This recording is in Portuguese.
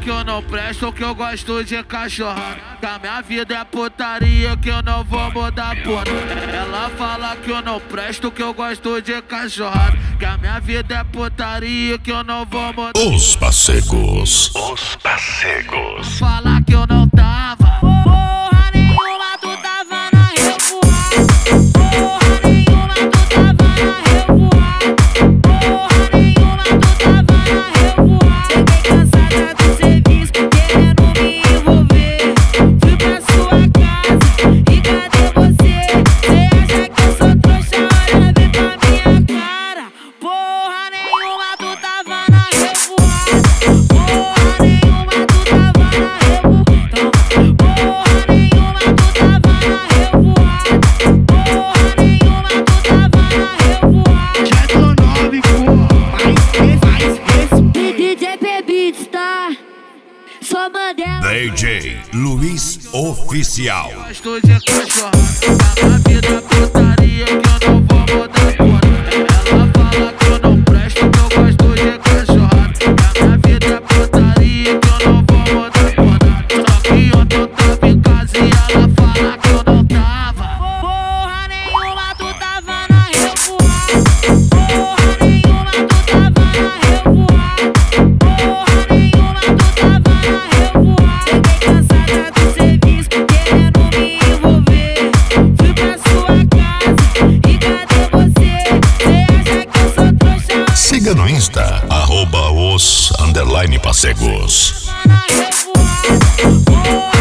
que eu não presto, que eu gosto de cachorrada. Que a minha vida é putaria, que eu não vou mudar por nada. Ela fala que eu não presto, que eu gosto de cachorrada. Que a minha vida é putaria, que eu não vou mudar. Os Pacegos. Falar que eu não tava. Porra nenhuma, tu tava na revoada. Porra nenhuma, tu tava na revoada. Porra nenhuma, tu tava na revoada. Cheguei cansada do serviço, querendo me envolver. Fui pra sua casa e cadê você? Cê acha que eu sou trouxa? Olha bem pra minha cara. Porra nenhuma, tu tava na revoada. Porra nenhuma, tu tava na revoada. Porra nenhuma, tu tava na revoada. Porra nenhuma, tu tava na revoada. Jeto 9, porra. Mais respeito. DJ Beats, tá? Só Mandela. DJ Luiz Oficial. Gosto de cachorrada. Que a minha vida é putaria, que eu não vou mudar por nada. Ela fala que eu não presto, que eu gosto de cachorrada. Que a minha vida é putaria, que eu não vou mudar por nada. Só que ontem eu tava em casa e ela fala que eu não tava. Porra nenhuma, tu tava na revoada. Porra nenhuma, tu tava na revoada. Porra nenhuma, tu tava na revoada. Cheguei cansada do serviço, querendo me envolver. Fui pra sua casa e cadê você? Cê acha que eu sou trouxa? Siga no Insta, @os_Pacegos. Na revoada.